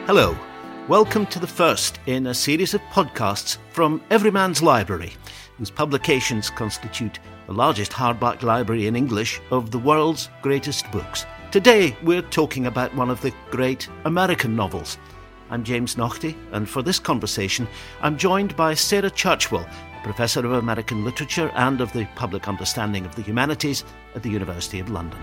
Hello, welcome to the first in a series of podcasts from Everyman's Library, whose publications constitute the largest hardback library in English of the world's greatest books. Today we're talking about one of the great American novels. I'm James Naughtie, and for this conversation I'm joined by Sarah Churchwell, Professor of American Literature and of the Public Understanding of the Humanities at the University of London.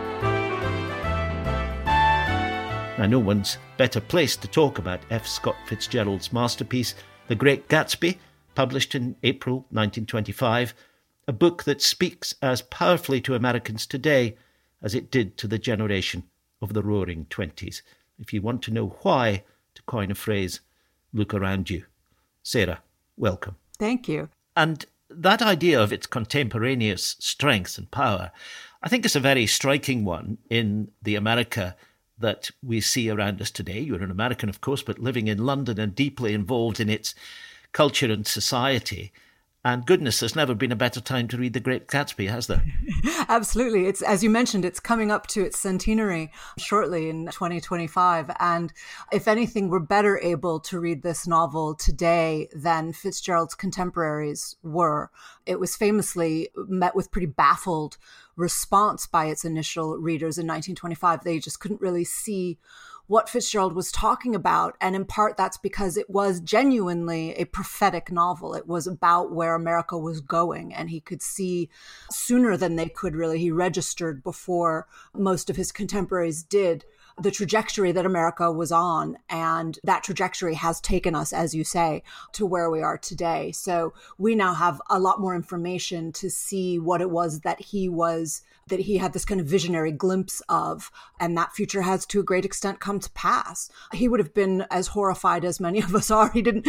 Now, no one's better placed to talk about F. Scott Fitzgerald's masterpiece, The Great Gatsby, published in April 1925, a book that speaks as powerfully to Americans today as it did to the generation of the Roaring Twenties. If you want to know why, to coin a phrase, look around you. Sarah, welcome. Thank you. And that idea of its contemporaneous strength and power, I think is a very striking one in the America that we see around us today. You're an American, of course, but living in London and deeply involved in its culture and society. And goodness, there's never been a better time to read The Great Gatsby, has there? Absolutely. It's, as you mentioned, it's coming up to its centenary shortly in 2025. And if anything, we're better able to read this novel today than Fitzgerald's contemporaries were. It was famously met with pretty baffled response by its initial readers in 1925. They just couldn't really see what Fitzgerald was talking about. And in part, that's because it was genuinely a prophetic novel. It was about where America was going. And he could see sooner than they could really. He registered before most of his contemporaries did the trajectory that America was on. And that trajectory has taken us, as you say, to where we are today. So we now have a lot more information to see what it was that he had this kind of visionary glimpse of. And that future has to a great extent come to pass. He would have been as horrified as many of us are.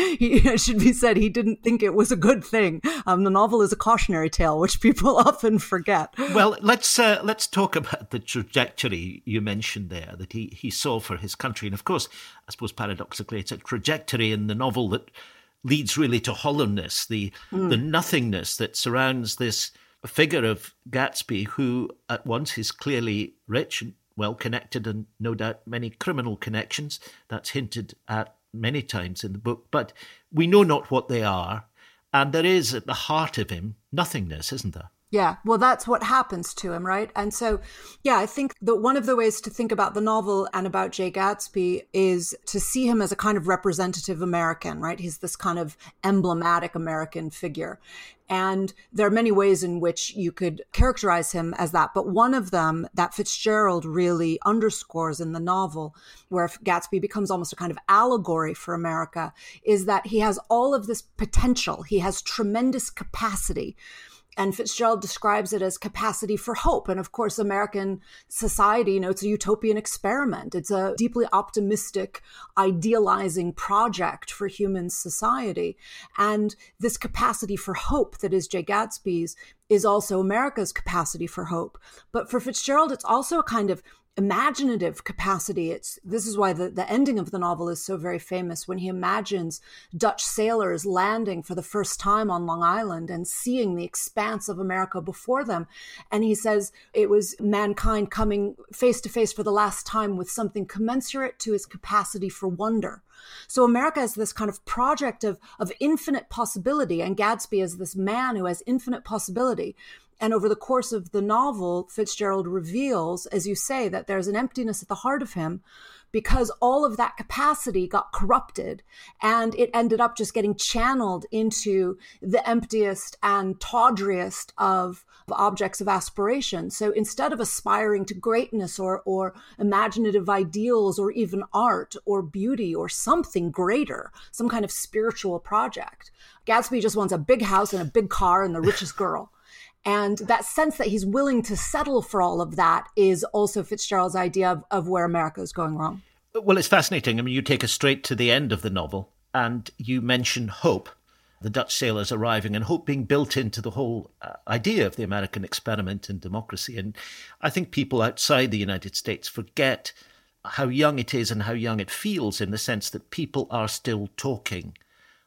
It should be said, he didn't think it was a good thing. The novel is a cautionary tale, which people often forget. Well, let's talk about the trajectory you mentioned there that he saw for his country. And of course, I suppose paradoxically, it's a trajectory in the novel that leads really to hollowness, the nothingness that surrounds this figure of Gatsby, who at once is clearly rich and well-connected and no doubt many criminal connections. That's hinted at many times in the book. But we know not what they are. And there is at the heart of him nothingness, isn't there? Yeah, well, that's what happens to him, right? And so, yeah, I think that one of the ways to think about the novel and about Jay Gatsby is to see him as a kind of representative American, right? He's this kind of emblematic American figure. And there are many ways in which you could characterize him as that. But one of them that Fitzgerald really underscores in the novel, where Gatsby becomes almost a kind of allegory for America, is that he has all of this potential. He has tremendous capacity. And Fitzgerald describes it as capacity for hope. And of course, American society, it's a utopian experiment. It's a deeply optimistic, idealizing project for human society. And this capacity for hope that is Jay Gatsby's is also America's capacity for hope. But for Fitzgerald, it's also a kind of imaginative capacity. This is why the ending of the novel is so very famous, when he imagines Dutch sailors landing for the first time on Long Island and seeing the expanse of America before them. And he says it was mankind coming face to face for the last time with something commensurate to his capacity for wonder. So America is this kind of project of infinite possibility, and Gatsby is this man who has infinite possibility. And over the course of the novel, Fitzgerald reveals, as you say, that there's an emptiness at the heart of him because all of that capacity got corrupted and it ended up just getting channeled into the emptiest and tawdriest of objects of aspiration. So instead of aspiring to greatness or imaginative ideals or even art or beauty or something greater, some kind of spiritual project, Gatsby just wants a big house and a big car and the richest girl. And that sense that he's willing to settle for all of that is also Fitzgerald's idea of where America is going wrong. Well, it's fascinating. I mean, you take us straight to the end of the novel and you mention hope, the Dutch sailors arriving, and hope being built into the whole idea of the American experiment in democracy. And I think people outside the United States forget how young it is and how young it feels, in the sense that people are still talking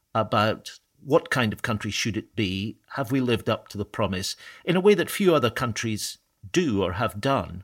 about what kind of country should it be? Have we lived up to the promise in a way that few other countries do or have done?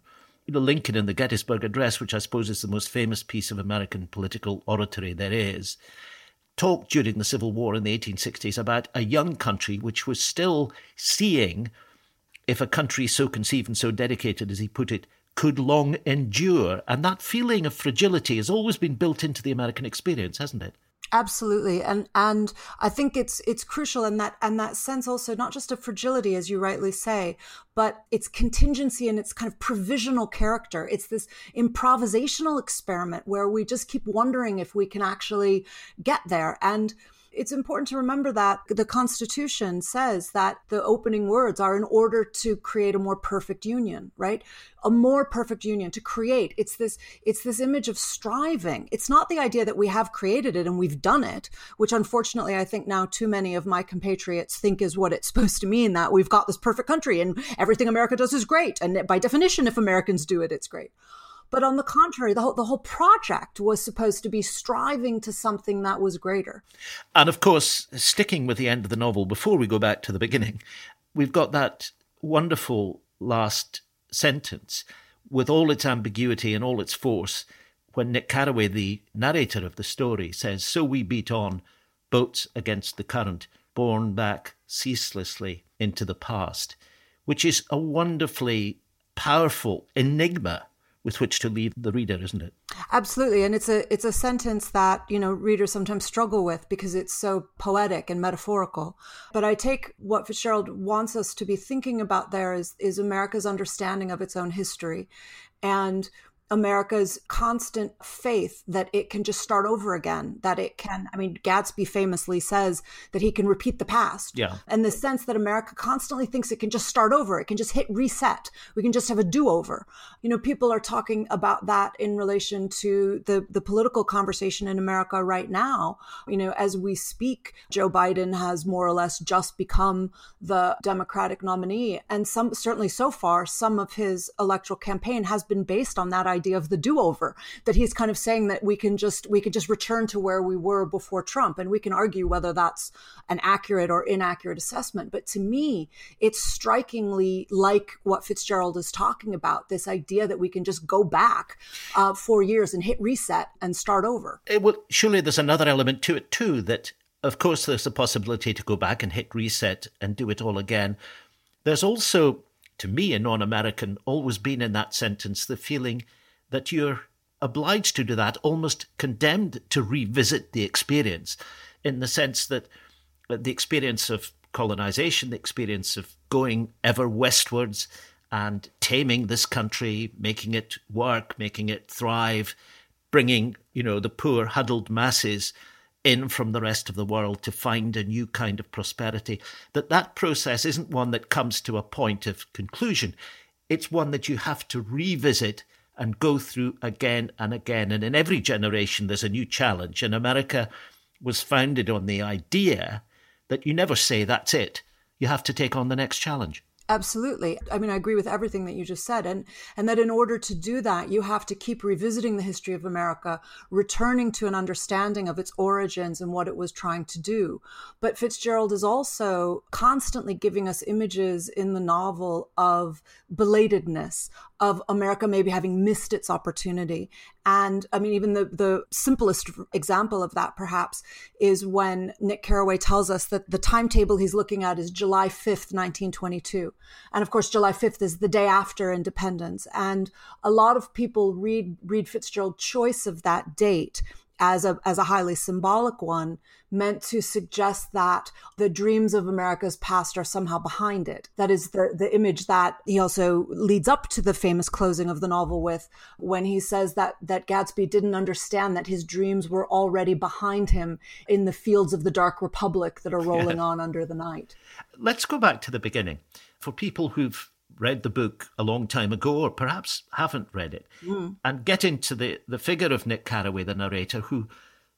Lincoln in the Gettysburg Address, which I suppose is the most famous piece of American political oratory there is, talked during the Civil War in the 1860s about a young country which was still seeing if a country so conceived and so dedicated, as he put it, could long endure. And that feeling of fragility has always been built into the American experience, hasn't it? Absolutely. And I think it's crucial in that sense also, not just of fragility, as you rightly say, but its contingency and its kind of provisional character. It's this improvisational experiment where we just keep wondering if we can actually get there. And it's important to remember that the Constitution says that the opening words are in order to create a more perfect union, right? A more perfect union to create. It's this image of striving. It's not the idea that we have created it and we've done it, which unfortunately I think now too many of my compatriots think is what it's supposed to mean, that we've got this perfect country and everything America does is great. And by definition, if Americans do it, it's great. But on the contrary, the whole project was supposed to be striving to something that was greater. And of course, sticking with the end of the novel, before we go back to the beginning, we've got that wonderful last sentence with all its ambiguity and all its force when Nick Carraway, the narrator of the story, says, "So we beat on, boats against the current, borne back ceaselessly into the past," which is a wonderfully powerful enigma with which to leave the reader, isn't it? Absolutely. And it's a sentence that, readers sometimes struggle with because it's so poetic and metaphorical. But I take what Fitzgerald wants us to be thinking about there is America's understanding of its own history and America's constant faith that it can just start over again, that it can, Gatsby famously says that he can repeat the past. Yeah. And the sense that America constantly thinks it can just start over. It can just hit reset. We can just have a do-over. People are talking about that in relation to the political conversation in America right now. As we speak, Joe Biden has more or less just become the Democratic nominee. And certainly so far, some of his electoral campaign has been based on that idea of the do-over, that he's kind of saying that we can just return to where we were before Trump. And we can argue whether that's an accurate or inaccurate assessment. But to me, it's strikingly like what Fitzgerald is talking about, this idea that we can just go back 4 years and hit reset and start over. Well, surely there's another element to it too, that of course there's a possibility to go back and hit reset and do it all again. There's also, to me, a non-American, always been in that sentence, the feeling that you're obliged to do that, almost condemned to revisit the experience, in the sense that the experience of colonization, the experience of going ever westwards and taming this country, making it work, making it thrive, bringing, the poor huddled masses in from the rest of the world to find a new kind of prosperity, that process isn't one that comes to a point of conclusion. It's one that you have to revisit and go through again and again. And in every generation, there's a new challenge. And America was founded on the idea that you never say, that's it. You have to take on the next challenge. Absolutely. I agree with everything that you just said. And that in order to do that, you have to keep revisiting the history of America, returning to an understanding of its origins and what it was trying to do. But Fitzgerald is also constantly giving us images in the novel of belatedness, of America maybe having missed its opportunity. And even the simplest example of that perhaps is when Nick Carraway tells us that the timetable he's looking at is July 5th, 1922. And of course, July 5th is the day after independence. And a lot of people read Fitzgerald's choice of that date as a highly symbolic one, meant to suggest that the dreams of America's past are somehow behind it. That is the image that he also leads up to the famous closing of the novel with, when he says that Gatsby didn't understand that his dreams were already behind him in the fields of the dark republic that are rolling on under the night. Let's go back to the beginning. For people who've read the book a long time ago, or perhaps haven't read it, and get into the figure of Nick Carraway, the narrator, who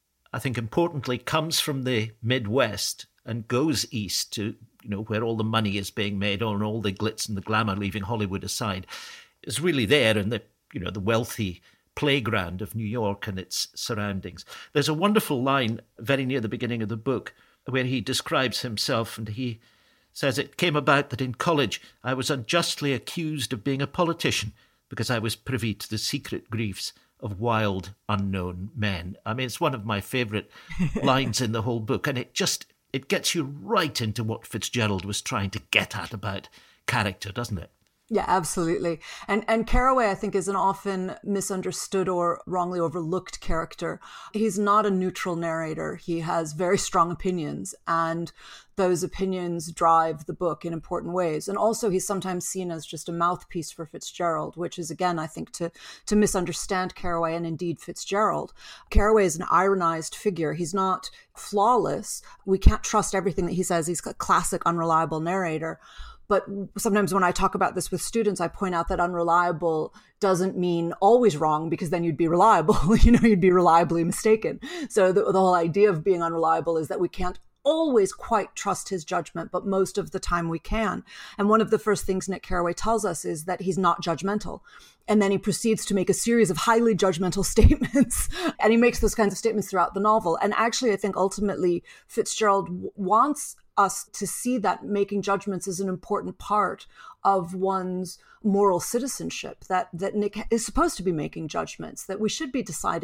I think importantly comes from the Midwest and goes east to, where all the money is being made and all the glitz and the glamour, leaving Hollywood aside, is really there in the wealthy playground of New York and its surroundings. There's a wonderful line very near the beginning of the book where he describes himself, and he says, "It came about that in college I was unjustly accused of being a politician. because I was privy to the secret griefs of wild, unknown men. I mean, it's one of my favourite lines in the whole book, and it gets you right into what Fitzgerald was trying to get at about character, doesn't it? Yeah, absolutely. And Carraway, I think, is an often misunderstood or wrongly overlooked character. He's not a neutral narrator. He has very strong opinions, and those opinions drive the book in important ways. And also, he's sometimes seen as just a mouthpiece for Fitzgerald, which is, again, I think, to misunderstand Carraway and indeed Fitzgerald. Carraway is an ironized figure. He's not flawless. We can't trust everything that he says. He's a classic unreliable narrator. But sometimes when I talk about this with students, I point out that unreliable doesn't mean always wrong, because then you'd be reliable. You'd be reliably mistaken. So the whole idea of being unreliable is that we can't always quite trust his judgment, but most of the time we can. And one of the first things Nick Carraway tells us is that he's not judgmental. And then he proceeds to make a series of highly judgmental statements. And he makes those kinds of statements throughout the novel. And actually, I think ultimately Fitzgerald wants us to see that making judgments is an important part of one's moral citizenship, that Nick is supposed to be making judgments, that we should be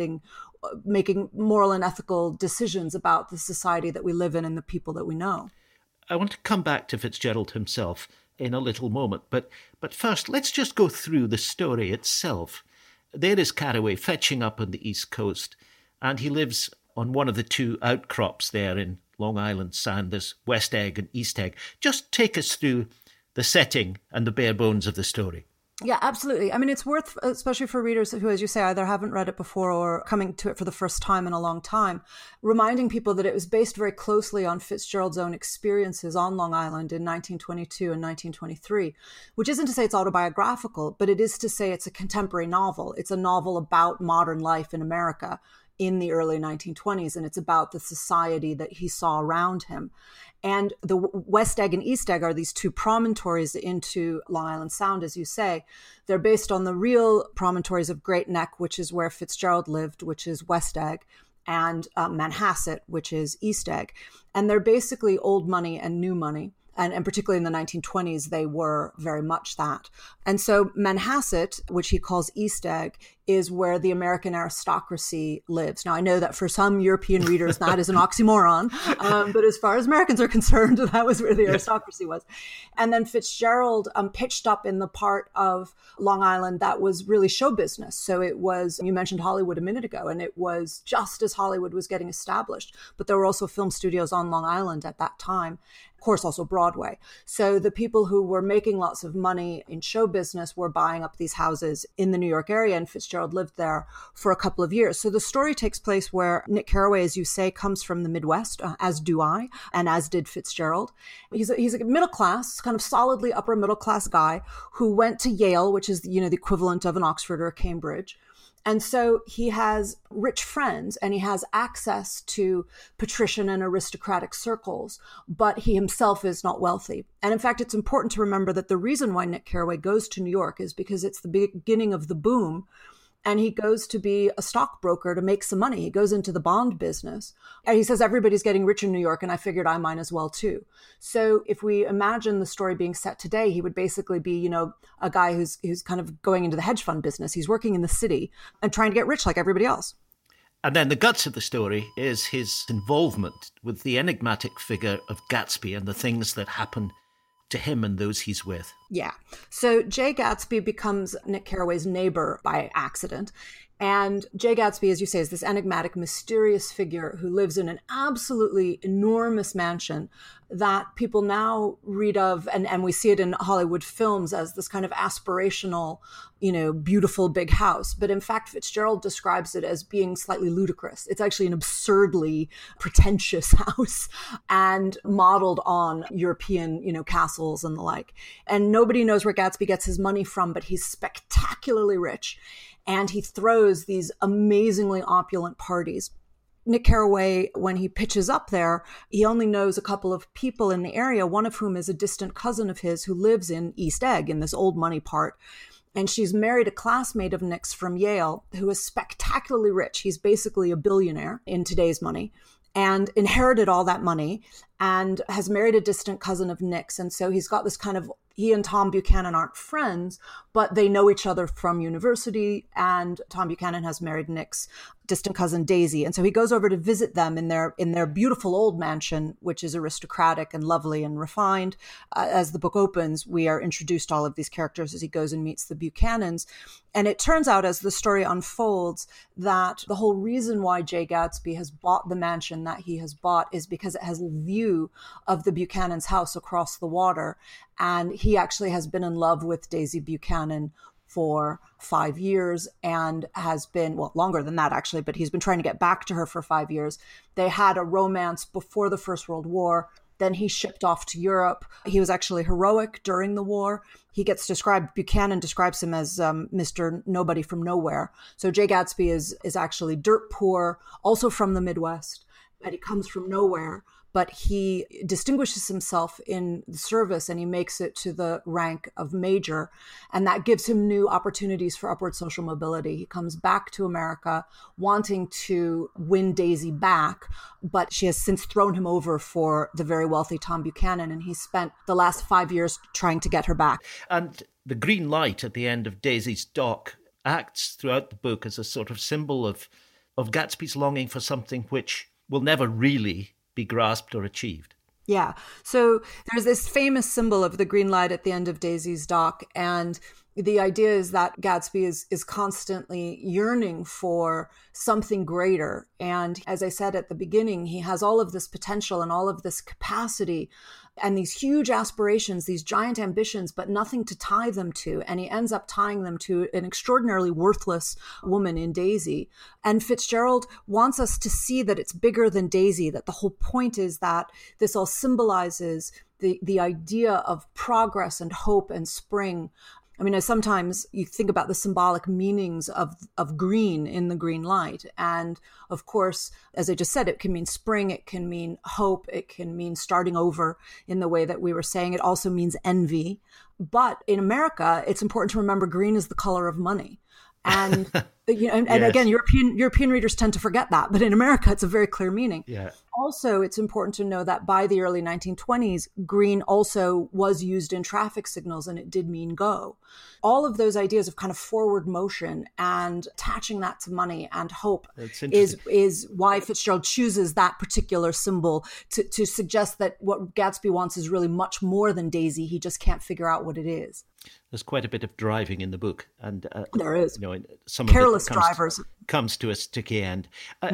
making moral and ethical decisions about the society that we live in and the people that we know. I want to come back to Fitzgerald himself in a little moment, but first, let's just go through the story itself. There is Carraway fetching up on the East Coast, and he lives on one of the two outcrops there in Long Island Sound, there's West Egg and East Egg. Just take us through the setting and the bare bones of the story. Yeah, absolutely. I mean, it's worth, especially for readers who, as you say, either haven't read it before or coming to it for the first time in a long time, reminding people that it was based very closely on Fitzgerald's own experiences on Long Island in 1922 and 1923, which isn't to say it's autobiographical, but it is to say it's a contemporary novel. It's a novel about modern life in America in the early 1920s, and it's about the society that he saw around him. And the West Egg and East Egg are these two promontories into Long Island Sound, as you say. They're based on the real promontories of Great Neck, which is where Fitzgerald lived, which is West Egg, and Manhasset, which is East Egg. And they're basically old money and new money. And particularly in the 1920s, they were very much that. And so Manhasset, which he calls East Egg, is where the American aristocracy lives. Now, I know that for some European readers, that is an oxymoron. But as far as Americans are concerned, that was where the aristocracy was. And then Fitzgerald pitched up in the part of Long Island that was really show business. So it was, you mentioned Hollywood a minute ago, and it was just as Hollywood was getting established. But there were also film studios on Long Island at that time. Of course, also Broadway. So the people who were making lots of money in show business were buying up these houses in the New York area, and Fitzgerald lived there for a couple of years. So the story takes place where Nick Carraway, as you say, comes from the Midwest, as do I, and as did Fitzgerald. He's a middle class, kind of solidly upper middle class guy who went to Yale, which is the equivalent of an Oxford or a Cambridge. And so he has rich friends and he has access to patrician and aristocratic circles, but he himself is not wealthy. And in fact, it's important to remember that the reason why Nick Carraway goes to New York is because it's the beginning of the boom. And he goes to be a stockbroker to make some money. He goes into the bond business. And he says, everybody's getting rich in New York, and I figured I might as well too. So if we imagine the story being set today, he would basically be, a guy who's kind of going into the hedge fund business. He's working in the city and trying to get rich like everybody else. And then the guts of the story is his involvement with the enigmatic figure of Gatsby and the things that happen to him and those he's with. Yeah. So Jay Gatsby becomes Nick Carraway's neighbor by accident. And Jay Gatsby, as you say, is this enigmatic, mysterious figure who lives in an absolutely enormous mansion that people now read of, and we see it in Hollywood films as this kind of aspirational, beautiful big house. But in fact, Fitzgerald describes it as being slightly ludicrous. It's actually an absurdly pretentious house and modeled on European, castles and the like. And nobody knows where Gatsby gets his money from, but he's spectacularly rich. And he throws these amazingly opulent parties. Nick Carraway, when he pitches up there, he only knows a couple of people in the area, one of whom is a distant cousin of his who lives in East Egg, in this old money part. And she's married a classmate of Nick's from Yale who is spectacularly rich. He's basically a billionaire in today's money, and inherited all that money and has married a distant cousin of Nick's. And so he's got this kind of he and Tom Buchanan aren't friends, but they know each other from university, and Tom Buchanan has married Nick's distant cousin Daisy. And so he goes over to visit them in their beautiful old mansion, which is aristocratic and lovely and refined. As the book opens, we are introduced to all of these characters as he goes and meets the Buchanans. And it turns out, as the story unfolds, that the whole reason why Jay Gatsby has bought the mansion that he has bought is because it has a view of the Buchanan's house across the water. And he actually has been in love with Daisy Buchanan for 5 years and has been, well, longer than that actually, but he's been trying to get back to her for 5 years. They had a romance before the First World War. Then he shipped off to Europe. He was actually heroic during the war. He gets described, Buchanan describes him as Mr. Nobody from Nowhere. So Jay Gatsby is actually dirt poor, also from the Midwest, but he comes from nowhere. But he distinguishes himself in the service and he makes it to the rank of major. And that gives him new opportunities for upward social mobility. He comes back to America wanting to win Daisy back, but she has since thrown him over for the very wealthy Tom Buchanan. And he spent the last 5 years trying to get her back. And the green light at the end of Daisy's dock acts throughout the book as a sort of symbol of Gatsby's longing for something which will never really be grasped or achieved. Yeah. So there's this famous symbol of the green light at the end of Daisy's dock. And the idea is that Gatsby is constantly yearning for something greater. And as I said at the beginning, he has all of this potential and all of this capacity and these huge aspirations, these giant ambitions, but nothing to tie them to. And he ends up tying them to an extraordinarily worthless woman in Daisy. And Fitzgerald wants us to see that it's bigger than Daisy, that the whole point is that this all symbolizes the idea of progress and hope and spring. I mean, sometimes you think about the symbolic meanings of green in the green light. And of course, as I just said, it can mean spring, it can mean hope, it can mean starting over in the way that we were saying. It also means envy. But in America, it's important to remember green is the color of money. And and Yes. again, European readers tend to forget that, but in America, it's a very clear meaning. Yeah. Also, it's important to know that by the early 1920s, green also was used in traffic signals, and it did mean go. All of those ideas of kind of forward motion and attaching that to money and hope is why Fitzgerald chooses that particular symbol to suggest that what Gatsby wants is really much more than Daisy. He just can't figure out what it is. There's quite a bit of driving in the book, and there is. Some Careless of it drivers comes to a sticky end.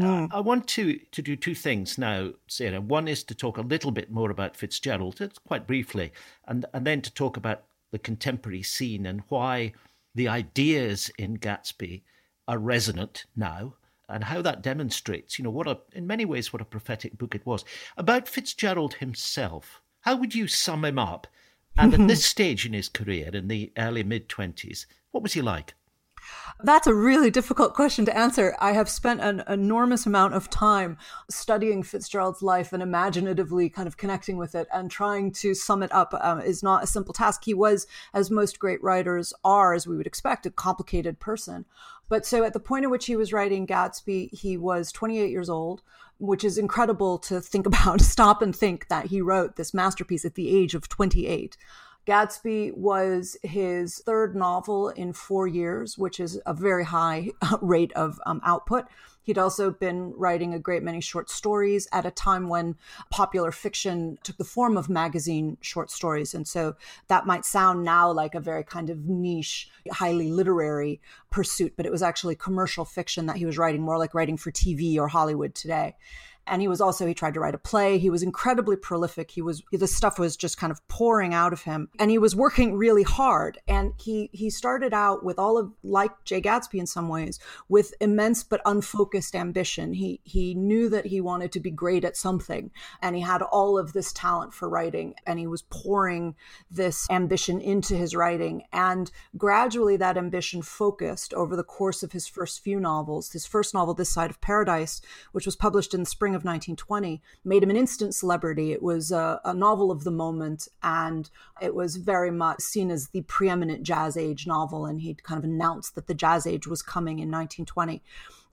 I want to do two things now, Sarah. One is to talk a little bit more about Fitzgerald, quite briefly, and then to talk about the contemporary scene and why the ideas in Gatsby are resonant now, and how that demonstrates, in many ways, what a prophetic book it was. About Fitzgerald himself, how would you sum him up? And at this stage in his career, in the early mid-20s, what was he like? That's a really difficult question to answer. I have spent an enormous amount of time studying Fitzgerald's life and imaginatively kind of connecting with it, and trying to sum it up is not a simple task. He was, as most great writers are, as we would expect, a complicated person. But so at the point at which he was writing Gatsby, he was 28 years old, which is incredible to think about, stop and think that he wrote this masterpiece at the age of 28. Gatsby was his third novel in 4 years, which is a very high rate of output. He'd also been writing a great many short stories at a time when popular fiction took the form of magazine short stories. And so that might sound now like a very kind of niche, highly literary pursuit, but it was actually commercial fiction that he was writing, more like writing for TV or Hollywood today. And he tried to write a play. He was incredibly prolific. The stuff was just kind of pouring out of him. And he was working really hard. And he started out with like Jay Gatsby in some ways, with immense but unfocused ambition. He knew that he wanted to be great at something. And he had all of this talent for writing. And he was pouring this ambition into his writing. And gradually that ambition focused over the course of his first few novels. His first novel, This Side of Paradise, which was published in the spring of 1920, made him an instant celebrity. It was a novel of the moment, and it was very much seen as the preeminent jazz age novel, and he'd kind of announced that the jazz age was coming in 1920.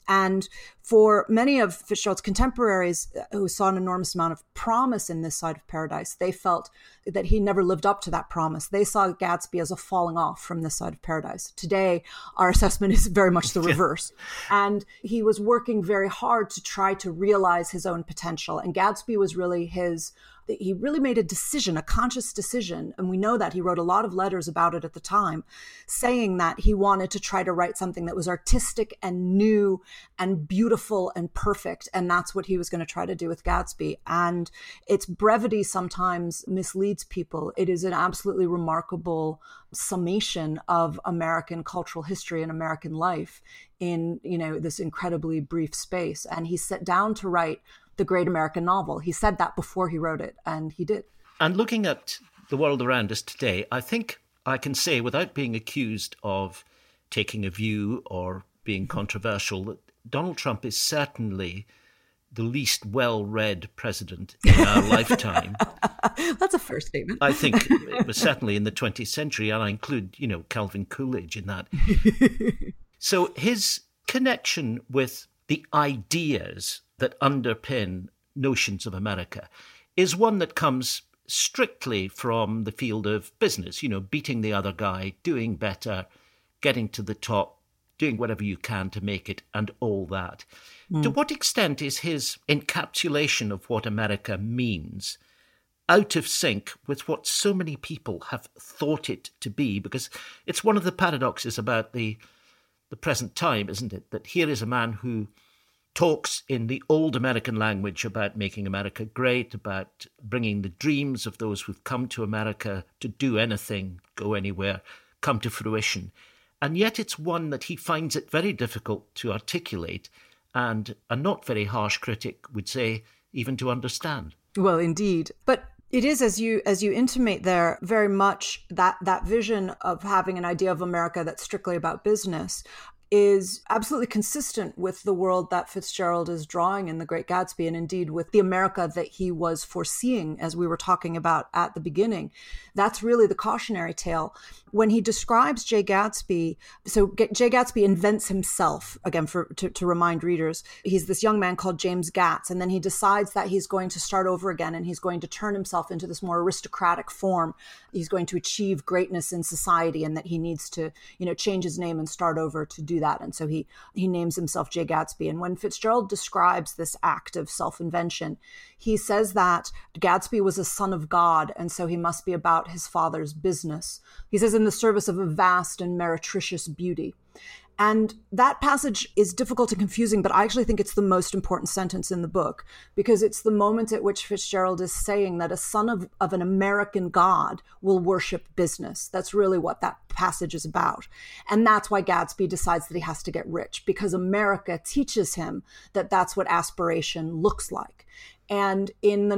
And for many of Fitzgerald's contemporaries who saw an enormous amount of promise in This Side of Paradise, they felt that he never lived up to that promise. They saw Gatsby as a falling off from This Side of Paradise. Today, our assessment is very much the reverse. And he was working very hard to try to realize his own potential. And Gatsby was really he really made a decision, a conscious decision. And we know that he wrote a lot of letters about it at the time, saying that he wanted to try to write something that was artistic and new and beautiful and perfect. And that's what he was going to try to do with Gatsby. And its brevity sometimes misleads people. It is an absolutely remarkable summation of American cultural history and American life in, this incredibly brief space. And he sat down to write the great American novel. He said that before he wrote it, and he did. And looking at the world around us today, I think I can say, without being accused of taking a view or being controversial, that Donald Trump is certainly the least well-read president in our lifetime. That's a fair statement. I think it was certainly in the 20th century, and I include, Calvin Coolidge in that. So his connection with the ideas that underpin notions of America is one that comes strictly from the field of business, beating the other guy, doing better, getting to the top, doing whatever you can to make it, and all that. To what extent is his encapsulation of what America means out of sync with what so many people have thought it to be? Because it's one of the paradoxes about the present time, isn't it? That here is a man who talks in the old American language about making America great, about bringing the dreams of those who've come to America to do anything, go anywhere, come to fruition. And yet it's one that he finds it very difficult to articulate, and a not very harsh critic would say even to understand. Well, indeed. But it is, as you intimate there, very much that vision of having an idea of America that's strictly about business is absolutely consistent with the world that Fitzgerald is drawing in The Great Gatsby, and indeed with the America that he was foreseeing, as we were talking about at the beginning. That's really the cautionary tale. When he describes Jay Gatsby, so Jay Gatsby invents himself, again, to remind readers, he's this young man called James Gatz, and then he decides that he's going to start over again, and he's going to turn himself into this more aristocratic form. He's going to achieve greatness in society, and that he needs to, change his name and start over to do that. And so he names himself Jay Gatsby. And when Fitzgerald describes this act of self-invention, he says that Gatsby was a son of God, and so he must be about his father's business. He says, in the service of a vast and meretricious beauty. And that passage is difficult and confusing, but I actually think it's the most important sentence in the book, because it's the moment at which Fitzgerald is saying that a son of an American God will worship business. That's really what that passage is about. And that's why Gatsby decides that he has to get rich, because America teaches him that that's what aspiration looks like. And in the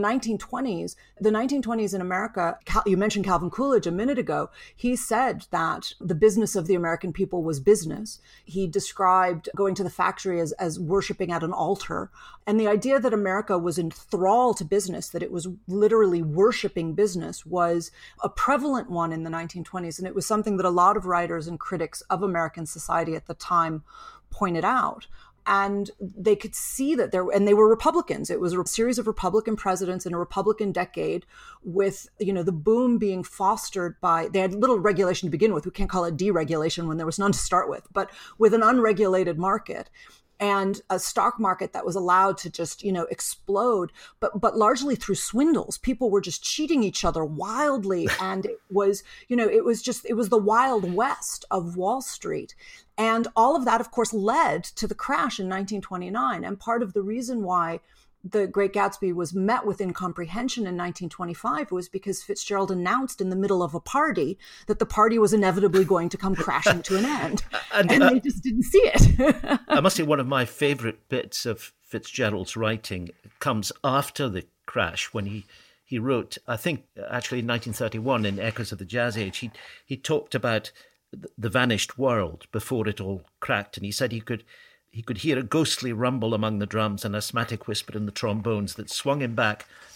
1920s in America, you mentioned Calvin Coolidge a minute ago, he said that the business of the American people was business. He described going to the factory as worshiping at an altar. And the idea that America was in thrall to business, that it was literally worshiping business, was a prevalent one in the 1920s. And it was something that a lot of writers and critics of American society at the time pointed out. And they could see that they were Republicans. It was a series of Republican presidents in a Republican decade, with, the boom being fostered by, they had little regulation to begin with. We can't call it deregulation when there was none to start with, but with an unregulated market and a stock market that was allowed to just, explode, but largely through swindles. People were just cheating each other wildly. And it was, it was the Wild West of Wall Street. And all of that, of course, led to the crash in 1929. And part of the reason why The Great Gatsby was met with incomprehension in 1925 was because Fitzgerald announced in the middle of a party that the party was inevitably going to come crashing to an end. And they just didn't see it. I must say, one of my favorite bits of Fitzgerald's writing comes after the crash, when he wrote, I think actually in 1931 in Echoes of the Jazz Age, he talked about the vanished world before it all cracked. And he said he could hear a ghostly rumble among the drums and asthmatic whisper in the trombones that swung him back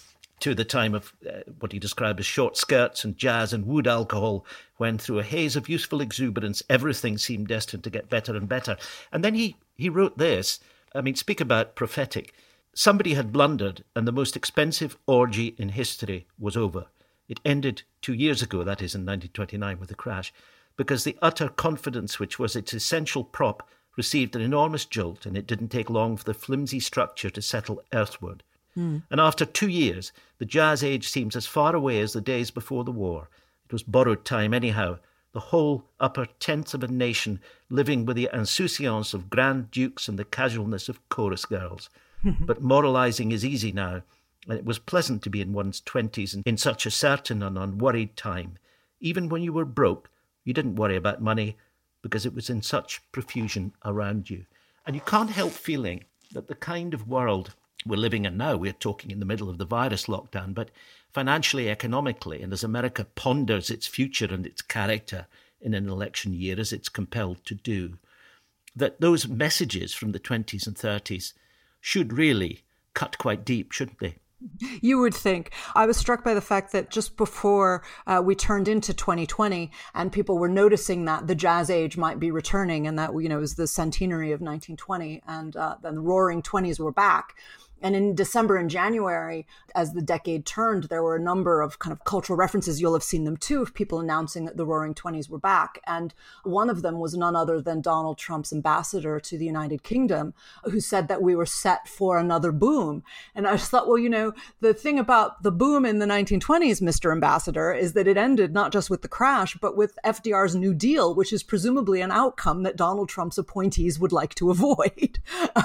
to the time of what he described as short skirts and jazz and wood alcohol, when through a haze of youthful exuberance, everything seemed destined to get better and better. And then he wrote this. I mean, speak about prophetic. Somebody had blundered, and the most expensive orgy in history was over. It ended 2 years ago, that is in 1929, with the crash, because the utter confidence which was its essential prop received an enormous jolt, and it didn't take long for the flimsy structure to settle earthward. And after 2 years, the jazz age seems as far away as the days before the war. It was borrowed time anyhow, the whole upper tenth of a nation living with the insouciance of grand dukes and the casualness of chorus girls. But moralising is easy now, and it was pleasant to be in one's 20s in such a certain and unworried time. Even when you were broke, you didn't worry about money because it was in such profusion around you. And you can't help feeling that the kind of world we're living in now, we're talking in the middle of the virus lockdown, but financially, economically, and as America ponders its future and its character in an election year, as it's compelled to do, that those messages from the 20s and 30s should really cut quite deep, shouldn't they? You would think. I was struck by the fact that just before we turned into 2020 and people were noticing that the jazz age might be returning and that, it was the centenary of 1920 and then the roaring 20s were back. And in December and January, as the decade turned, there were a number of kind of cultural references. You'll have seen them too, of people announcing that the Roaring *20s were back. And one of them was none other than Donald Trump's ambassador to the United Kingdom, who said that we were set for another boom. And I just thought, well, the thing about the boom in the 1920s, Mr. Ambassador, is that it ended not just with the crash, but with FDR's New Deal, which is presumably an outcome that Donald Trump's appointees would like to avoid.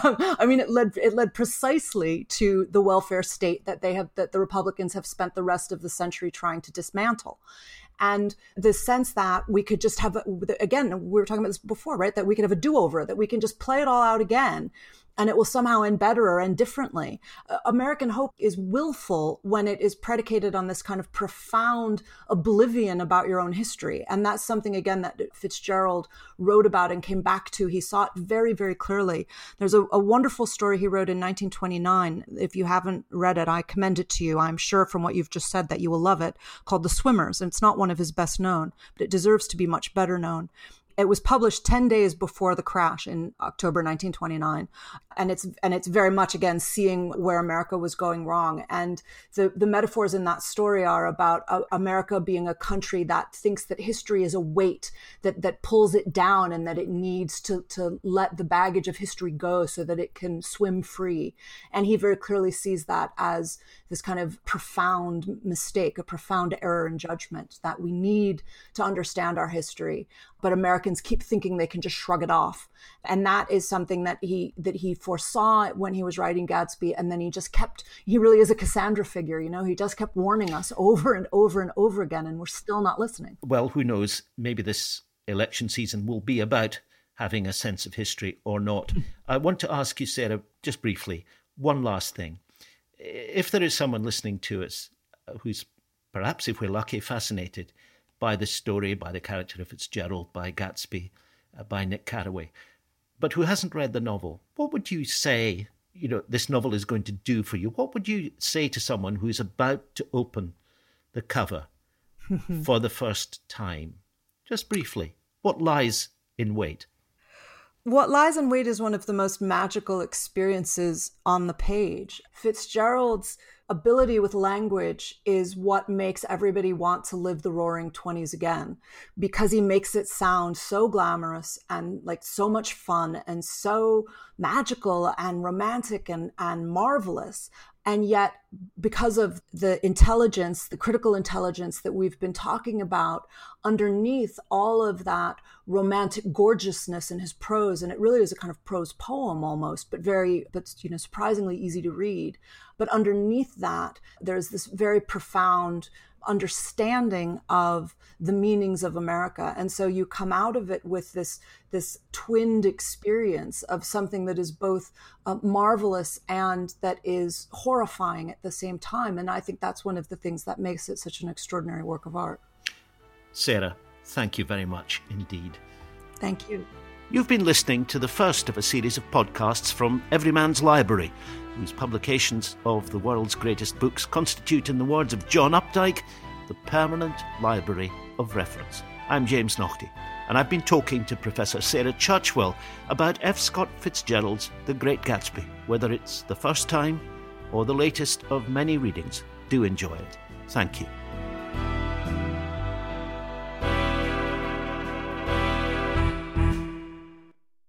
It led precisely to the welfare state that the Republicans have spent the rest of the century trying to dismantle. And the sense that we could just have, again, we were talking about this before, right? That we could have a do-over, that we can just play it all out again and it will somehow end better or end differently. American hope is willful when it is predicated on this kind of profound oblivion about your own history. And that's something, again, that Fitzgerald wrote about and came back to. He saw it very, very clearly. There's a wonderful story he wrote in 1929. If you haven't read it, I commend it to you. I'm sure from what you've just said that you will love it, called The Swimmers. And it's not one of his best known, but it deserves to be much better known. It was published 10 days before the crash in October 1929. And it's very much, again, seeing where America was going wrong. And the metaphors in that story are about America being a country that thinks that history is a weight that pulls it down and that it needs to let the baggage of history go so that it can swim free. And he very clearly sees that as this kind of profound mistake, a profound error in judgment, that we need to understand our history. But Americans keep thinking they can just shrug it off. And that is something that he foresaw when he was writing Gatsby. And then he really is a Cassandra figure, he just kept warning us over and over and over again, and we're still not listening. Well, who knows? Maybe this election season will be about having a sense of history or not. I want to ask you, Sarah, just briefly, one last thing. If there is someone listening to us who's perhaps, if we're lucky, fascinated by this story, by the character of Fitzgerald, by Gatsby, by Nick Carraway, but who hasn't read the novel, what would you say, this novel is going to do for you? What would you say to someone who's about to open the cover for the first time? Just briefly, what lies in wait? What lies in wait is one of the most magical experiences on the page. Fitzgerald's ability with language is what makes everybody want to live the Roaring '20s again, because he makes it sound so glamorous and like so much fun and so magical and romantic and marvelous. And yet, because of the intelligence, the critical intelligence that we've been talking about, underneath all of that romantic gorgeousness in his prose, and it really is a kind of prose poem almost, but surprisingly easy to read. But underneath that, there's this very profound understanding of the meanings of America. And so you come out of it with this twinned experience of something that is both marvelous and that is horrifying at the same time. And I think that's one of the things that makes it such an extraordinary work of art. Sarah, thank you very much indeed. Thank you. You've been listening to the first of a series of podcasts from Everyman's Library, whose publications of the world's greatest books constitute, in the words of John Updike, the permanent library of reference. I'm James Naughtie, and I've been talking to Professor Sarah Churchwell about F. Scott Fitzgerald's The Great Gatsby. Whether it's the first time or the latest of many readings, do enjoy it. Thank you.